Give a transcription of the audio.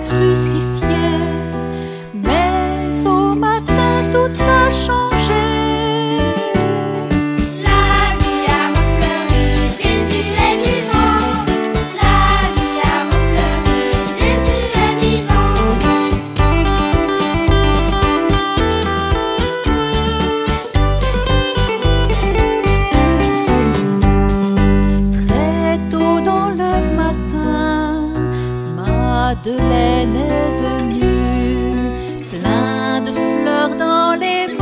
crucifié. Mais au matin tout a changé. La vie a refleuri, Jésus est vivant. La vie a refleuri, Jésus est vivant. Très tôt dans le matin, Madeleine est venue, plein de fleurs dans les mains.